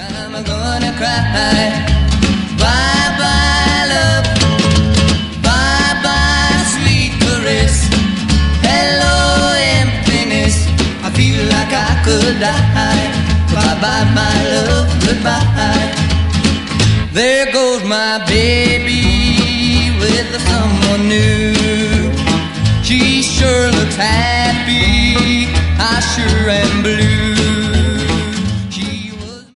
I'm gonna cry. Bye bye love, bye bye sweet caress. Hello emptiness, I feel like I could die. Bye bye my love, goodbye. There goes my baby with someone new.